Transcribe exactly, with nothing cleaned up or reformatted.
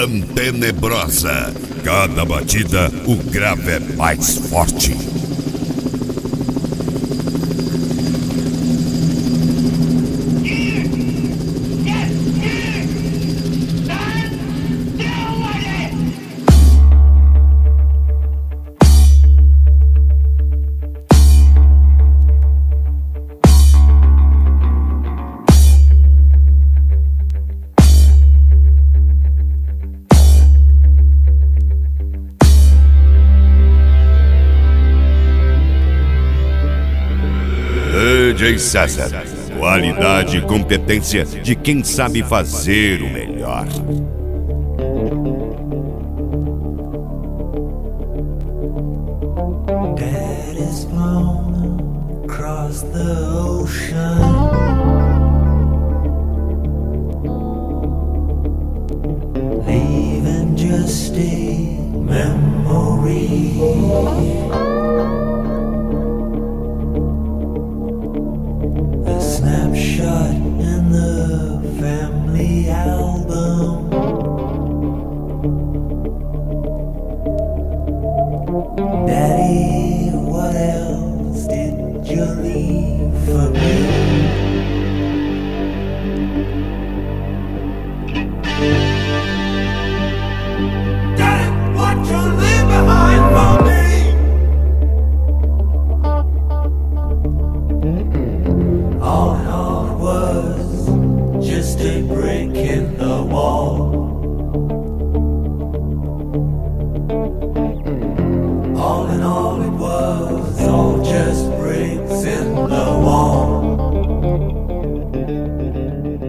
tão tenebrosa. Cada batida, o grave é mais forte. D J César, qualidade e competência de quem sabe fazer o melhor. Dad is flown across the ocean, leaving just a memory. A snapshot in the family album. Daddy, what else did you leave for me? Daddy, what you leave behind for me? All in all, it was just a brick in the wall.